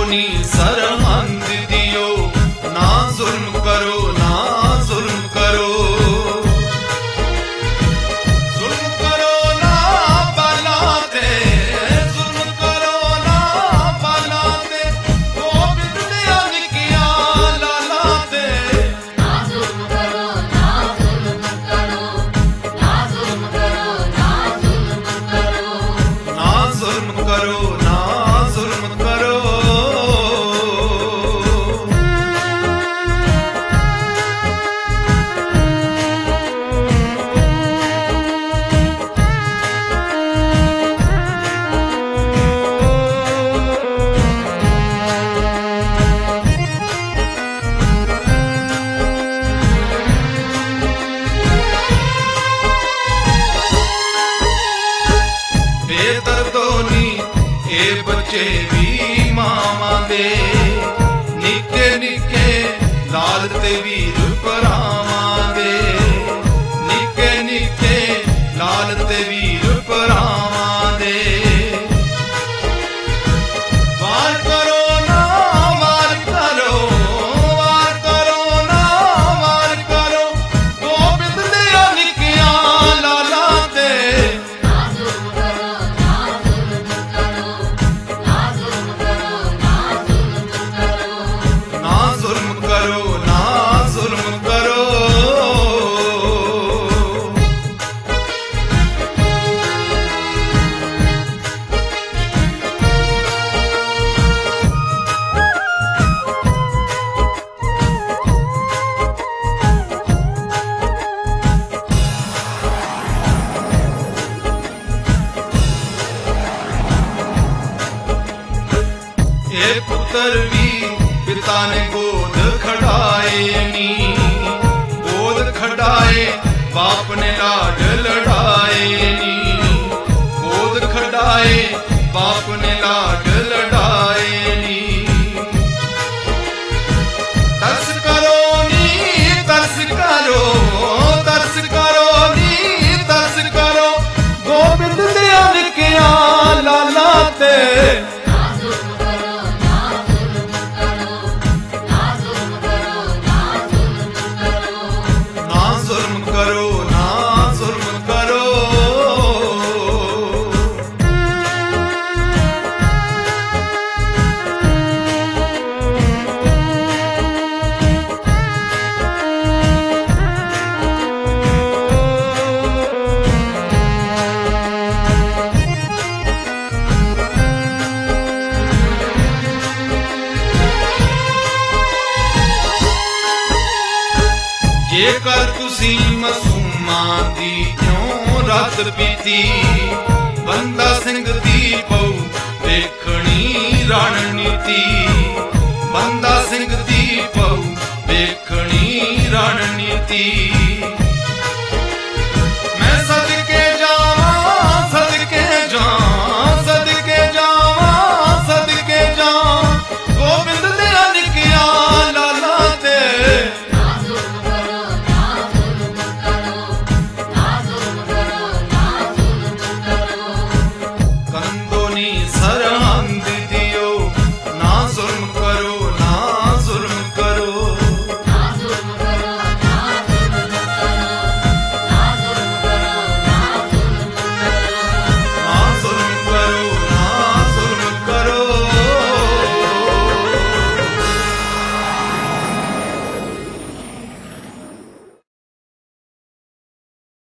नी सरहंद दियो, ना जुल्म करो ना जुल्म करो। जुल्म करो ना बलाते, जुल्म करो ना बलाते, गोबिंद ने अनकिया लालाते। ना जुल्म करो ना जुल्म करो, ना जुल्म करो ना जुल्म करो, ना जुल्म करो ना जुल्म करो। बेदर्दोनी ए बच्चे भी मामा दे, निके निके लाल ते वीर परामा दे, निके निके लाल ते वीर परामा दे। वार करो ना वार करो, वार करो ना वार करो, गोबिंद ने अनकिया लाला दे। ना जुल्म करो ना जुल्म करो, ना जुल्म करो ना जुल्म करो, ना जुल्म करो ना जुल्म करो। ए पुत्र भी पिता ने गोद खड़ाए नी, गोद खड़ाए बाप ने लाड लड़ाए नी, गोद खड़ाए बाप ने लाड लड़ाए नी। तरस करो नी तरस करो, तरस करो नी तरस करो, गोबिंद ने अनकिया लाला ते। ना जुल्म करो ना जुल्म करो, ना जुल्म करो ना जुल्म करो, ना जुल्म करो ना जुल्म करो। जेकर तुसी मसूमा दी क्यों रात पीती, बंदा सिंह दी पऊ देखनी रणनीति, बंदा सिंह दी पऊ देखनी रणनीति।